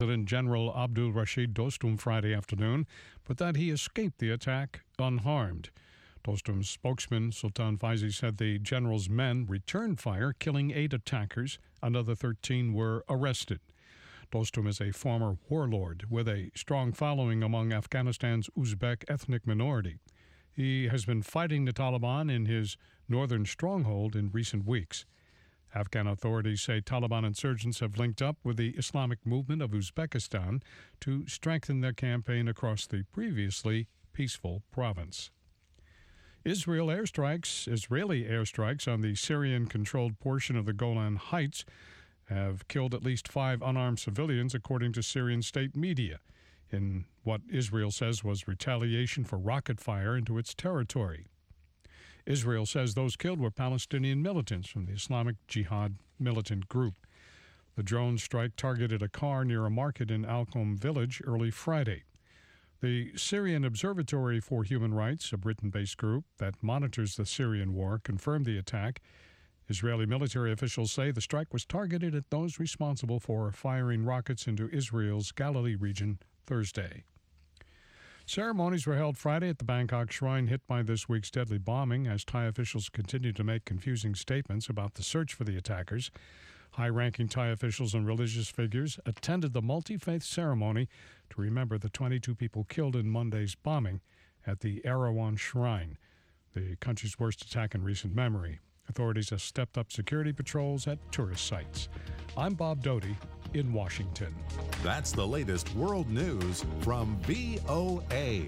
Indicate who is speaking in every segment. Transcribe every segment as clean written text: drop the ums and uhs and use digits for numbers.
Speaker 1: President General Abdul Rashid Dostum Friday afternoon, but that he escaped the attack unharmed. Dostum's spokesman, Sultan Faizi, said the general's men returned fire, killing 8 attackers. Another 13 were arrested. Dostum is a former warlord with a strong following among Afghanistan's Uzbek ethnic minority. He has been fighting the Taliban in his northern stronghold in recent weeks. Afghan authorities say Taliban insurgents have linked up with the Islamic movement of Uzbekistan to strengthen their campaign across the previously peaceful province. Israeli airstrikes on the Syrian-controlled portion of the Golan Heights have killed at least 5 unarmed civilians, according to Syrian state media, in what Israel says was retaliation for rocket fire into its territory. Israel says those killed were Palestinian militants from the Islamic Jihad militant group. The drone strike targeted a car near a market in Al-Qom village early Friday. The Syrian Observatory for Human Rights, a Britain-based group that monitors the Syrian war, confirmed the attack. Israeli military officials say the strike was targeted at those responsible for firing rockets into Israel's Galilee region Thursday. Ceremonies were held Friday at the Bangkok shrine hit by this week's deadly bombing as Thai officials continue to make confusing statements about the search for the attackers. High-ranking Thai officials and religious figures attended the multi-faith ceremony to remember the 22 people killed in Monday's bombing at the Erawan Shrine, the country's worst attack in recent memory. Authorities have stepped up security patrols at tourist sites. I'm Bob Doty in Washington.
Speaker 2: That's the latest world news from VOA.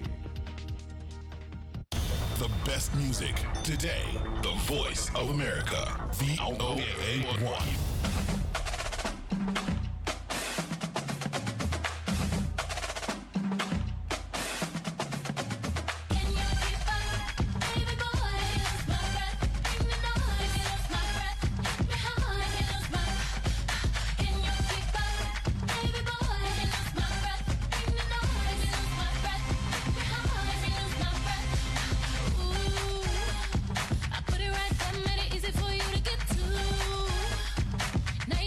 Speaker 3: The best music today. The voice of America. VOA1.
Speaker 4: Now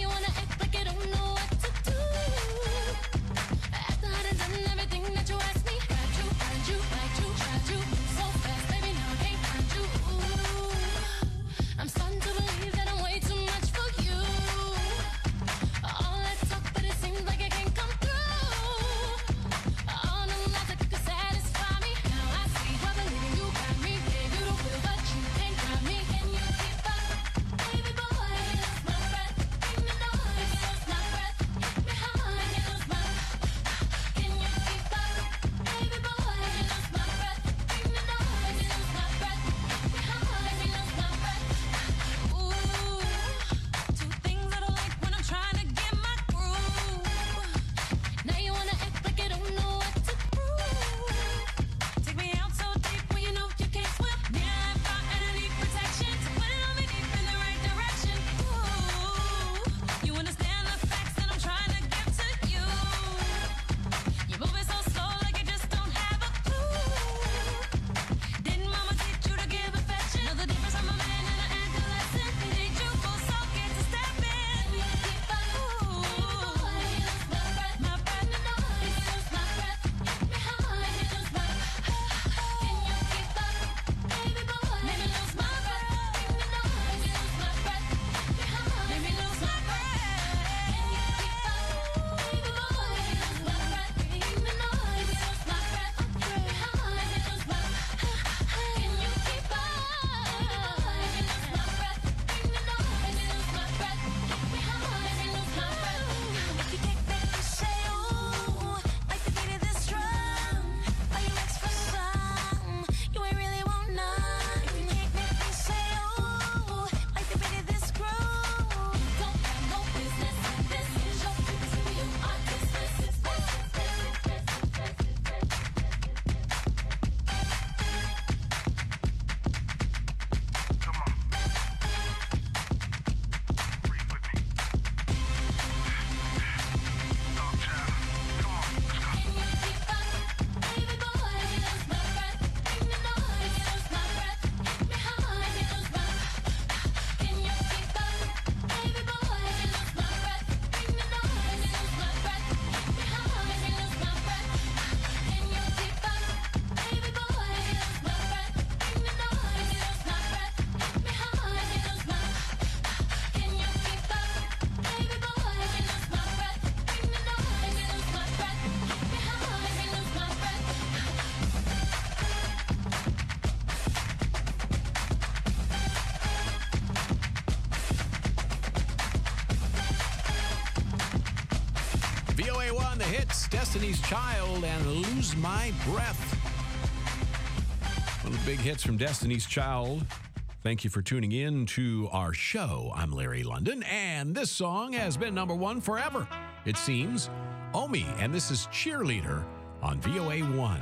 Speaker 4: VOA1, the hits, Destiny's Child, and Lose My Breath. One of the big hits from Destiny's Child. Thank you for tuning in to our show. I'm Larry London, and this song has been number one forever, it seems. Omi, and this is Cheerleader on VOA1.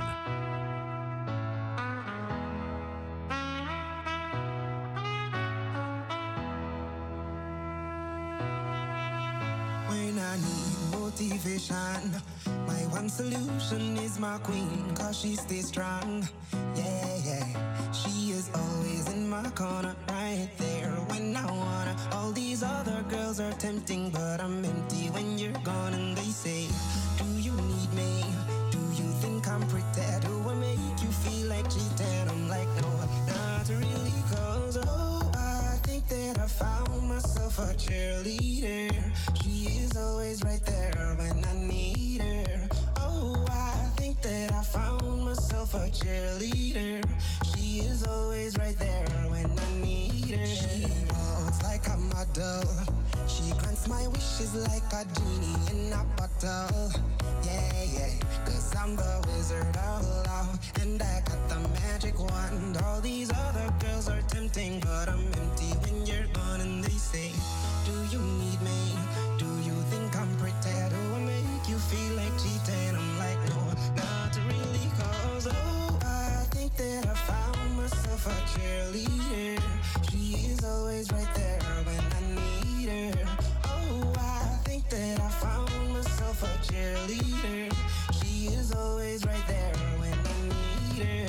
Speaker 5: When I need motivation, my one solution is my queen, cause she stays strong. Yeah, yeah. She is always in my corner, right there when I wanna. All these other girls are tempting, but I'm empty when you're gone. And they say, do you need me? Do you think I'm pretty? Do I make you feel like cheating? I'm like, no, not really, cause oh, I think that I found myself a cheerleader. She is always right there when I need her. Oh, I think that I found myself a cheerleader. She is always right there when I need her. She walks like a model. She grants my wishes like a genie in a bottle. Yeah, yeah, cause I'm the wizard of love, and I got the magic wand. All these other girls are tempting, but I'm empty when you're gone. And they say, do you need me? Do you think I'm pretty? Do I make you feel like cheating? I'm like, no, not really, cause oh, I think that I found myself a cheerleader. She is always right there when I need her. Oh, I think that I found myself a cheerleader. She is always right there when I need her.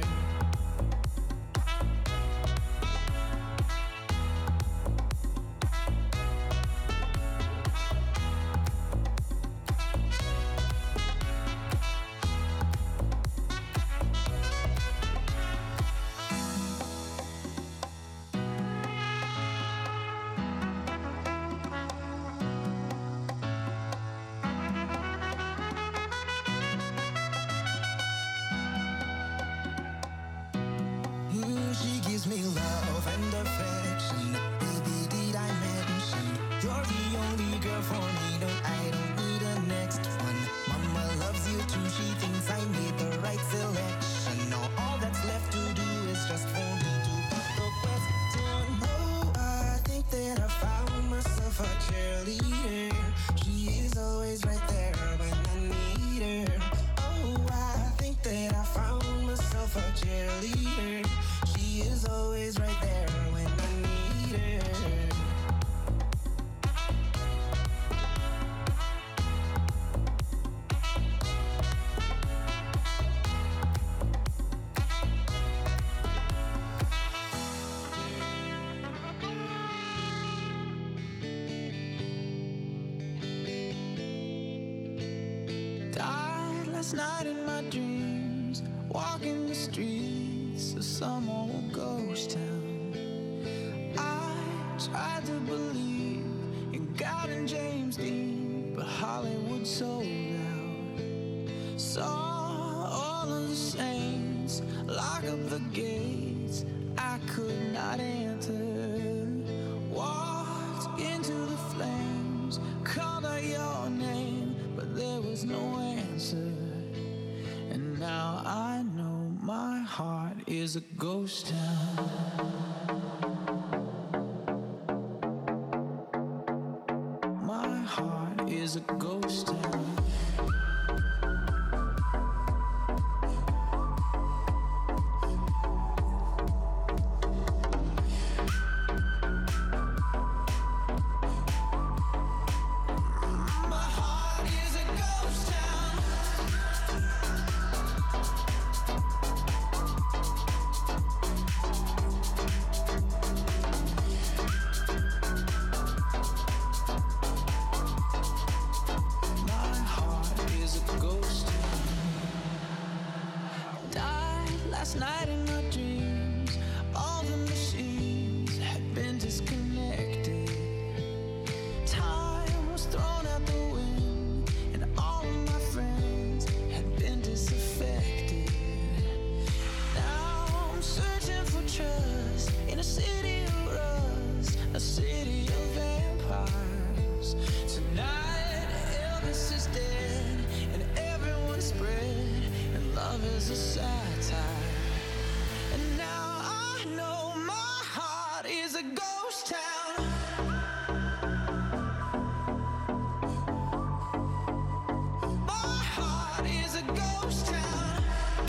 Speaker 5: She gives me love and affection. Baby, did I mention you're the only girl for me? No, I don't need a next one. Mama loves you too. She thinks I made the right selection. Now all that's left to do is just for me to put the question. Oh, I think that I found myself a cheerleader. She is always right there when I need her. Oh, I think that I found myself a cheerleader. She is always right there when I need her. Died last night in my dreams, walking the streets of some old ghost town. I tried to believe in God and James Dean, but Hollywood sold out. Saw all of the saints lock up the gates I could not enter. Walked into the flames, called out your name, but there was no answer. And now I know my heart is a ghost town. My heart is a ghost town. Last night in my dreams, all the machines had been disconnected. Time was thrown out the wind, and all of my friends had been disaffected. Now I'm searching for trust in a city of rust, a city of vampires. Tonight Elvis is dead. a satire. And now I know my heart is a ghost town. My heart is a ghost town.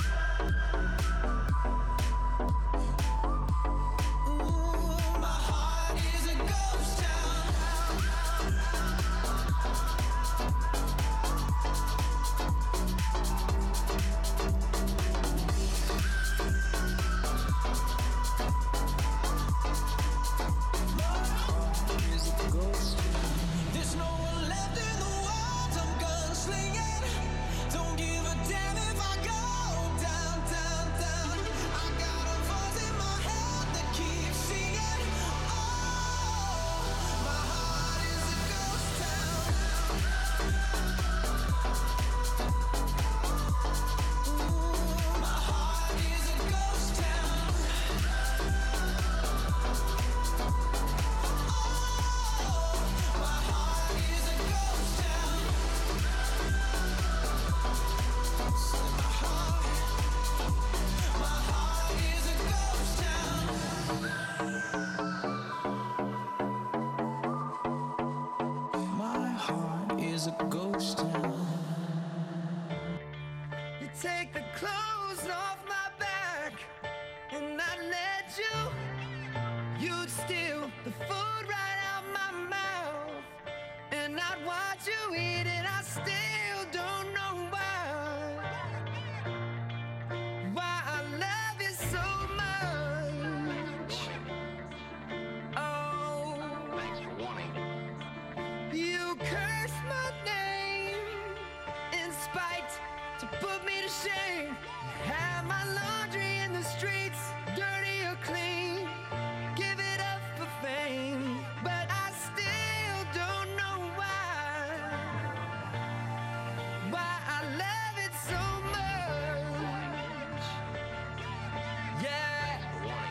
Speaker 5: Ooh, my heart is a ghost town. There's no one left in the world, I'm gunslinging. Don't give a damn if I go down, down, down. I got a voice in my head that keeps singing. Oh, my heart is a ghost town. Ooh, my heart is a ghost town. My heart is a ghost town. My heart is a ghost town. My heart is a ghost town. You take the clothes off my back and I let you. You'd steal the food right out my mouth, and I'd watch you eat it. I still don't know why I love you so much. Oh, thanks for warning. You curse my name in spite to put me to shame. Have my laundry in the streets, dirty or clean. Give it up for fame, but I still don't know why I love it so much. Yeah.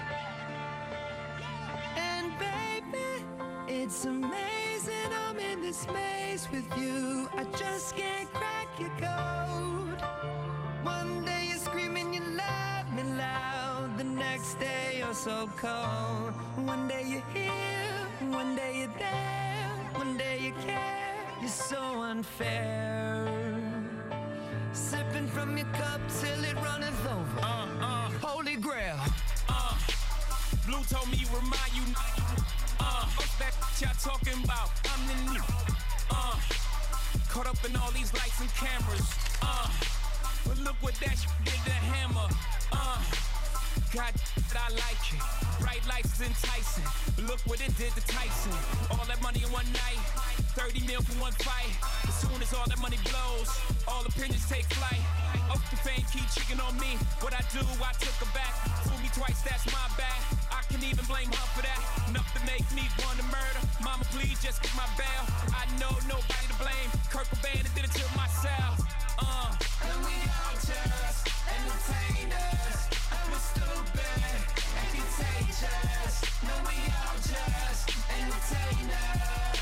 Speaker 5: And baby, it's amazing I'm in this maze with you. I just can't crack your code. One day you're screaming you love me loud, the next day you're so cold. One day you're here, one day you're there, one day you care. You're so unfair. Sipping from your cup till it runneth over. Holy grail.
Speaker 6: Blue told me remind you. What's that y'all talking about? I'm the new. Caught up in all these lights and cameras. But look what that did to Hammer. God, I like it. Bright lights is enticing. Look what it did to Tyson. All that money in one night. 30 mil for one fight. As soon as all that money blows, all opinions take flight. Off the fame, keep cheating on me. What I do, I took her back. Fool me twice, that's my bad. I can even blame her for that. Enough to make me want to murder. Mama, please just get my bail. I know nobody to blame. Kurt Cobain did it to myself.
Speaker 5: And we all just entertainers. And we're stupid and contagious. No, we all just entertainers.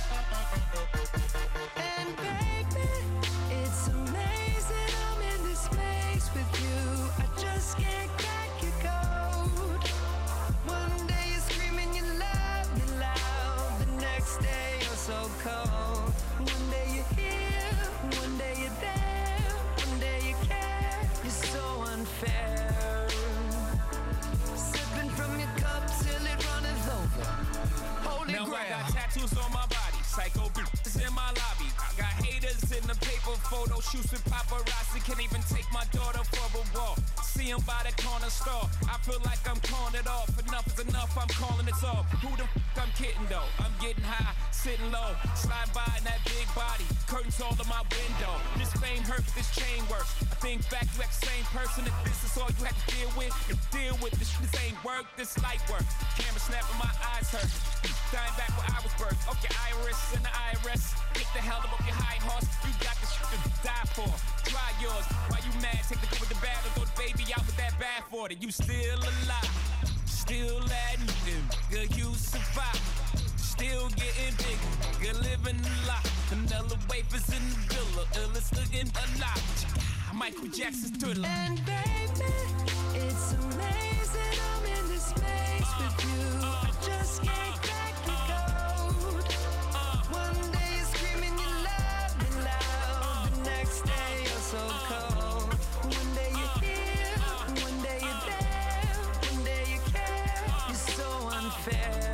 Speaker 5: And baby, it's amazing I'm in this space with you. I just can't crack your code. One day you're screaming you love me loud, the next day you're so cold. One day you're here, one day you're there, one day you care. You're so unfair. Sipping from your cup till it runneth over. Holy
Speaker 6: Now
Speaker 5: grail.
Speaker 6: I got tattoos on my body. Psycho bitches in my lobby. I got haters in the paper photo shoots with paparazzi. Can't even take my daughter for a walk. See him by the corner store. I feel like I'm calling it off. Enough is enough, I'm calling it off. Who the f*** I'm kidding though? I'm getting high, sitting low. Slide by in that big body. Curtains all in my window. This fame hurts, this chain works. I think back, you act the same person. If this is all you have to deal with, you deal with this. This ain't work, this light work. Camera snapping, my eyes hurt. Dying back where I was birthed. Okay, Iris and the IRS. Get the hell up your high horse. You got the shit to die for. Try yours. Why you mad? Take the good with the bad or throw the baby out with that bad for it. You still alive. Still admitting, good you survive. Still getting bigger, good living a lot. Vanilla wafers in the villa, illest looking alive. Michael Jackson's Thriller.
Speaker 5: And baby, it's amazing I'm in this space with you. I just can't crack the code. One day you're screaming you love me loud, the next day you're so cold. One day you're here, one day you're there, one day you care. You're so unfair.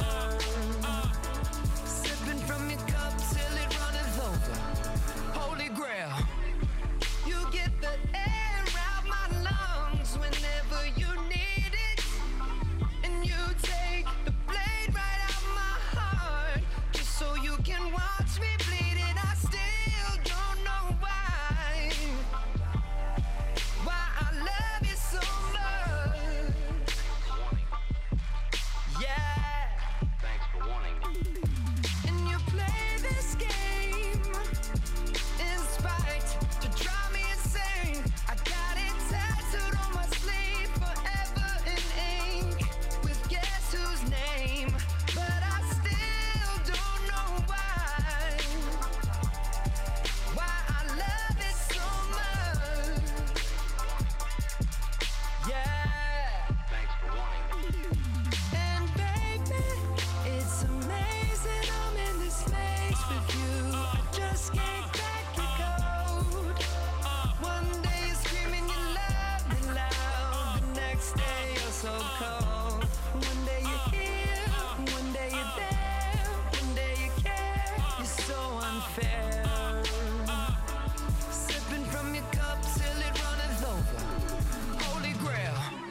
Speaker 5: Sipping from your cup till it runneth over. Holy grail. You get the air out my lungs whenever you need it. And you take the blade right out my heart just so you can watch me bleed. And I still don't know why I love you so much. Yeah.
Speaker 7: Thanks for warning me.
Speaker 5: And you play this game in spite to drive me insane. I got it tattooed on my sleeve forever in ink with guess whose name. But I still don't know why I love it so much. Yeah.
Speaker 7: Thanks for warning me.
Speaker 5: And baby, it's amazing I'm in this space with you. I just can't crack the code. One day you're screaming you love me loud, the next day you're so cold. One day you're here, one day you're there, one day you care. You're so unfair. Sipping from your cup till it runneth over. Holy grail.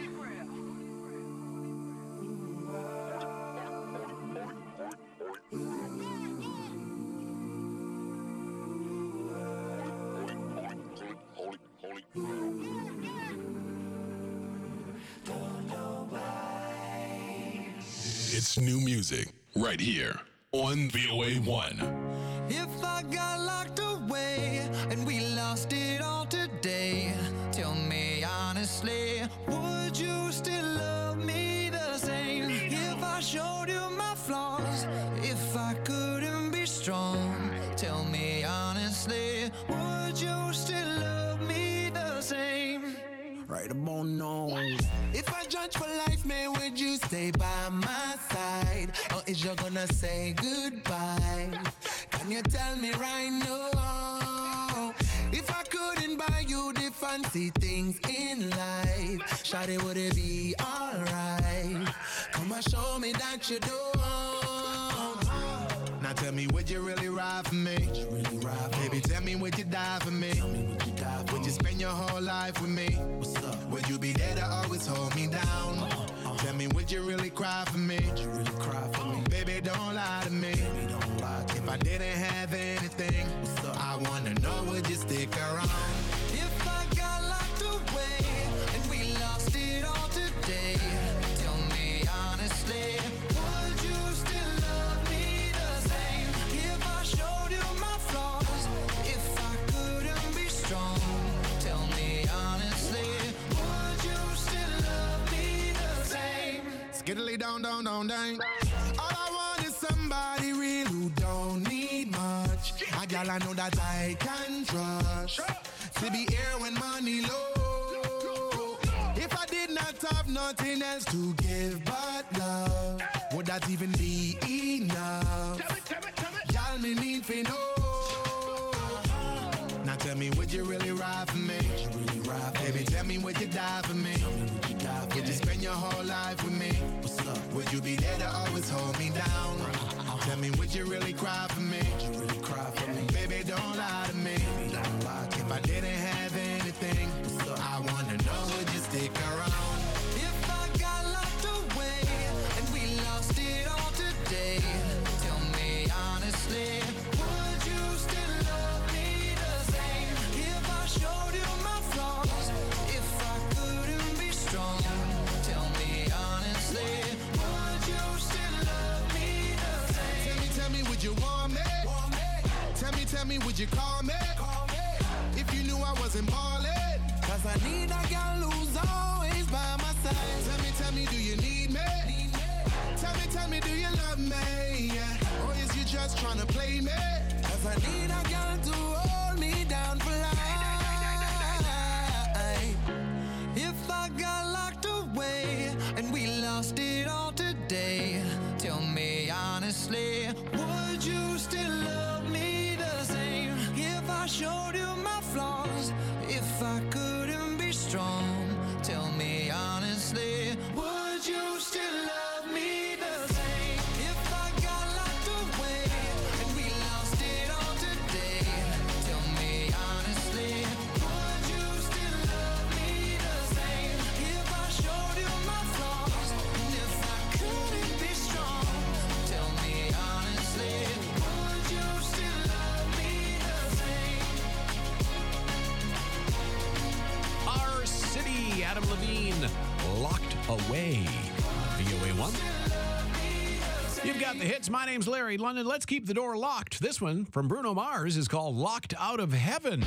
Speaker 3: It's new music right here on VOA 1.
Speaker 5: If I got locked away and we lost it all today, tell me honestly, would you still love me the same? If I showed you my flaws, if I couldn't be strong, tell me honestly, would you still love me the same? Right about now. If I judge for life, man, would you stay by my side? Or is you gonna say goodbye? Can you tell me right now? If I couldn't buy you the fancy things in life, shawty, would it be alright? Come and show me that you don't. Now tell me, would you really ride for me? Baby, tell me, would you die for me? Would you spend your whole life with me? Would you be there to always hold me down? Tell me, would you really cry for me? Baby, don't lie to me. If I didn't have anything, I wanna know, would you stick around? If I got locked away and we lost it all today, tell me honestly, would you still love me the same? If I showed you my flaws, if I couldn't be strong, tell me honestly, would you still love me the same? Skiddly down, down, down, down. All I want is somebody real who don't need much. A gal I know that I can trust to be here when money low. If I did not have nothing else to give but love, would that even be enough? Y'all me need for know. Now tell me, would you really ride for me? Baby, tell me, would you die for me? Would you spend your whole life with me? Would you be there to always hold me down? Tell me, would you really cry for me? Baby, don't lie to me. If I didn't have anything, I wanna know, would you stick around? If I got locked away and we lost it all today, tell me honestly, would you still love me the same? If I showed you my flaws, if I couldn't be strong, tell me honestly, would you still love me the same? Tell me, would you want me? Tell me, would you call me? If you knew I wasn't ballin', 'cause I need a girl who's always by my side. Tell me, do you need me? Tell me, do you love me? Or is you just tryna play me? 'Cause I need a girl to hold me down for life. If I couldn't be strong, tell me honestly, would you still love me the same? If I got locked away and we lost it all today, tell me honestly, would you still love me the same? If I showed you my flaws and if I couldn't be strong, tell me honestly, would you still love me the same?
Speaker 4: Our City, Adam Levine, Locked Away on VOA1. You've got the hits. My name's Larry London. Let's keep the door locked. This one from Bruno Mars is called Locked Out of Heaven.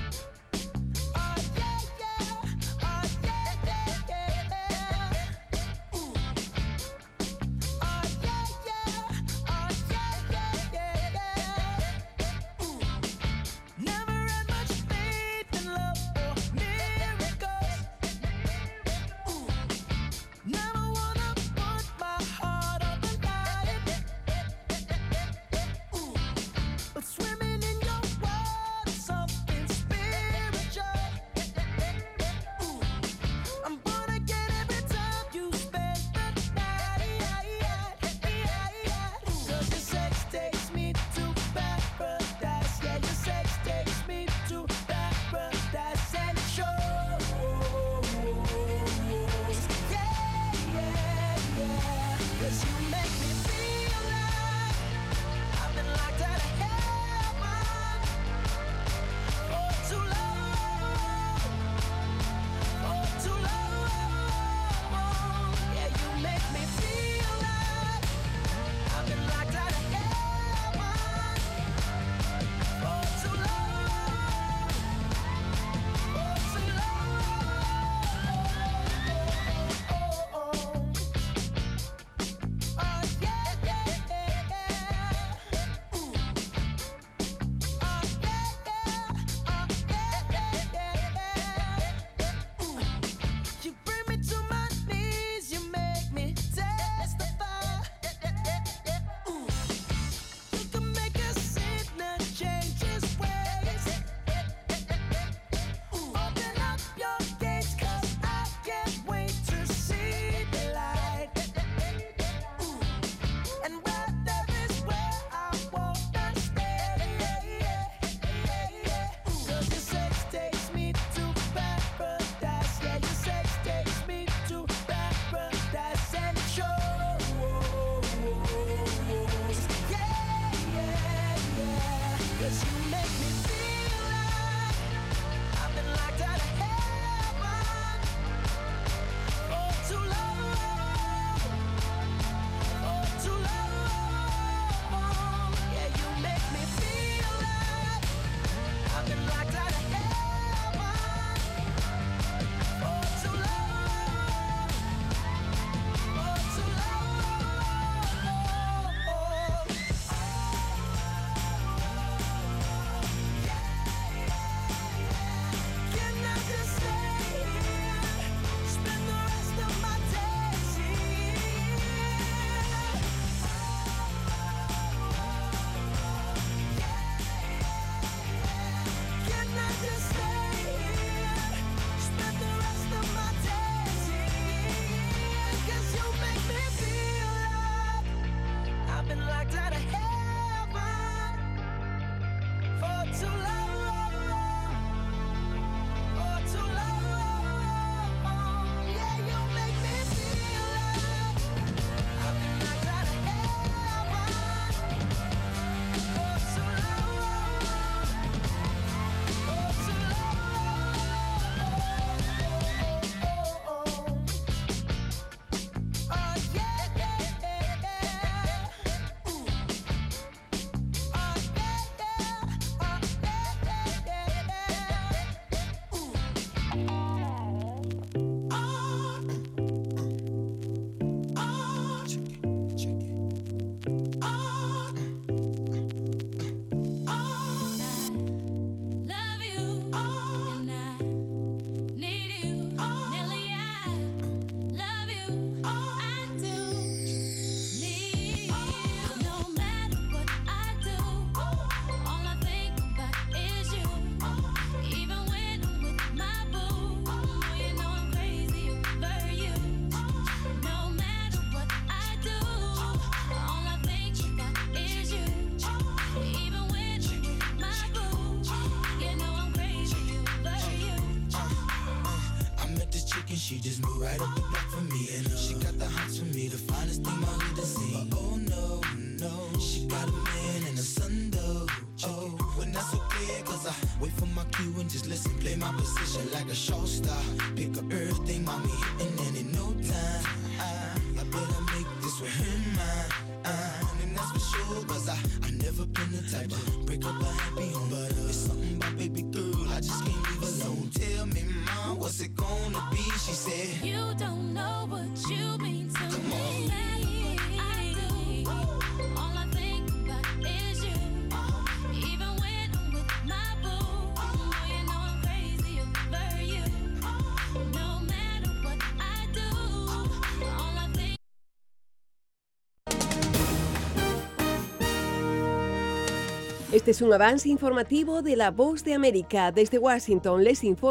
Speaker 5: Never had much faith in love or miracles. Never wanna put my heart on the line. But swimming in your world is something special. She just moved right up the block for me, and she got the hots for me, the finest thing my hood has seen. But oh no, no, she got a man and a son though. Oh, when that's okay, cause I wait for my cue and just listen, play my position like a show star. Pick up everything, mommy, and then in no time, I better make this with him mine. And that's for sure, cause I never been the type to break up a happy home. But it's something about baby girl, I just can't leave alone. Tell me, mom, what's it gonna be? She said,
Speaker 8: you don't know what you mean to
Speaker 5: come
Speaker 8: me.
Speaker 5: on.
Speaker 8: I do. All I think about is you. Even when I'm with my boo, you know I'm crazy over you. No matter what I do, all I think.
Speaker 9: Este es un avance informativo de La Voz de América. Desde Washington les informa